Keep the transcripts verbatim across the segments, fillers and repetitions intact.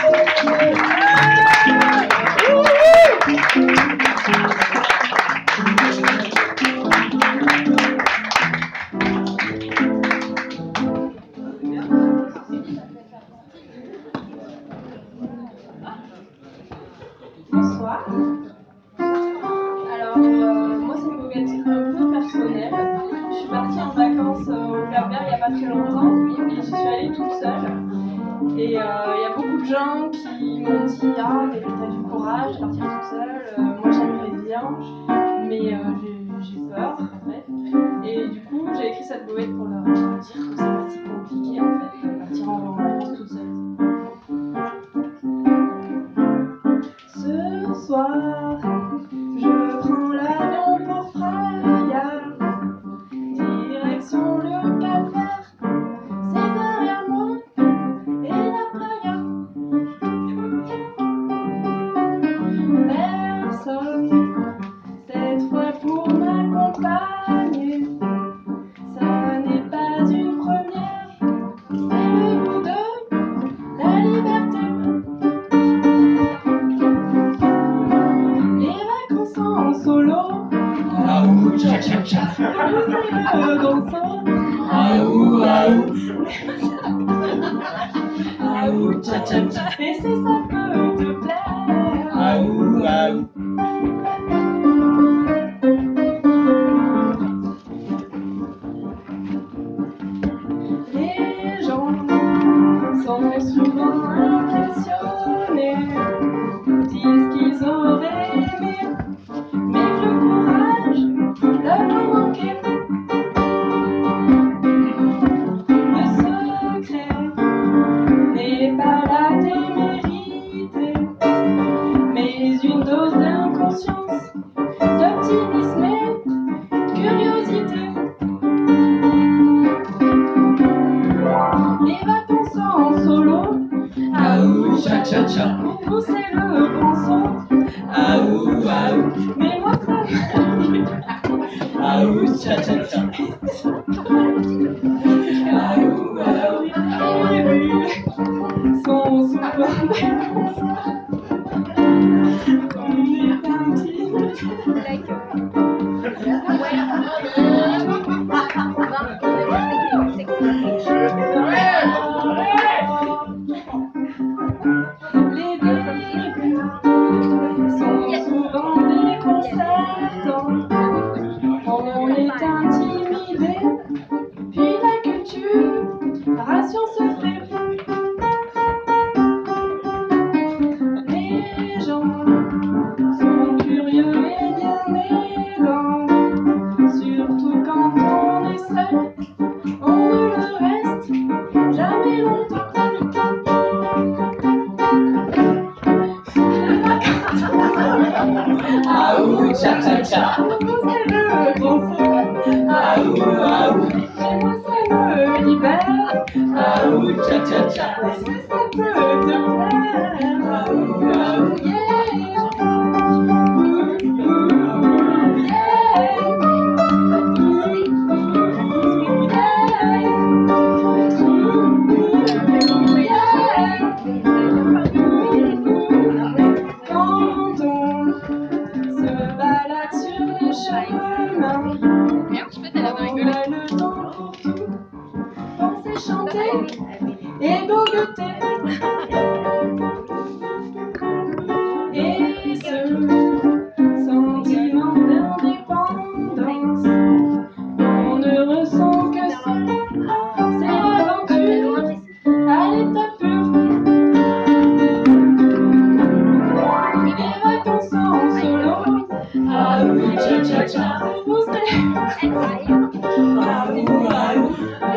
Bonsoir. Alors, euh, moi, ça peut être un peu personnel. Je suis partie en vacances euh, au Cap-Vert il n'y a pas très longtemps et j'y suis allée toute seule. Et il euh, y a beaucoup de gens qui m'ont dit ah, mais t'as du courage de partir toute seule. Euh, moi, j'aimerais bien, mais euh, j'ai peur en fait. Et du coup, j'ai écrit cette poète pour leur dire que c'est pas si compliqué en fait de partir en vacances toute seule. Ce soir, je prends l'avion pour Praia, direction le Cap-Vert, César et moi et la playa. Personne, cette fois pour m'accompagner, ça n'est pas une première, c'est le goût de la liberté. En solo, aou cha cha cha, le dansant, aou aou, aou cha cha cha, et si ça peut te plaire, aou aou. Les gens sont souvent impressionnés, disent qu'ils auraient aimé, mais que le courage leur a manqué. Le secret n'est pas la témérité, mais une dose d'inconscience, d'optimisme et de curiosité. Les vacances en solo, Aou cha cha cha, pour vous c'est le bon son, aou aou, mais moi ça aou cha cha cha, aou aou. les bulles sont souvent des constats. On est intime. Les débuts sont souvent déconcertants. On est intimidé, puis la culturation se fait. Les gens sont curieux et bien aidants, surtout quand on est seul, on ne le reste jamais longtemps. Aou cha cha cha, Vous c'est le grand son, aou aou, et moi ça me libère. aou cha cha cha, Est-ce que ça peut te plaire? aou aou. Yeah. Ooh, ooh, yeah. Ooh, ooh, yeah. Ooh, ooh, yeah. Quand on se balade sur les chemins, on a le temps pour tout penser, chanter et gogoter. Et ce sentiment d'indépendance, on ne ressent que ça, c'est l'aventure à l'état pur. Les vacances en solo, Aou cha cha cha, vous serez aou aou,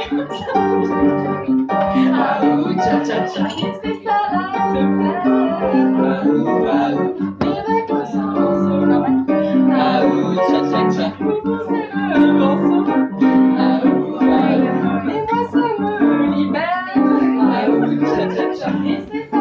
aou cha cha cha, et c'est ça là te plaire. aou aou, Les vacances en solo, aou cha cha cha, vous c'est le morceau, aou aou, mais moi ça me libère. aou cha cha cha. Et c'est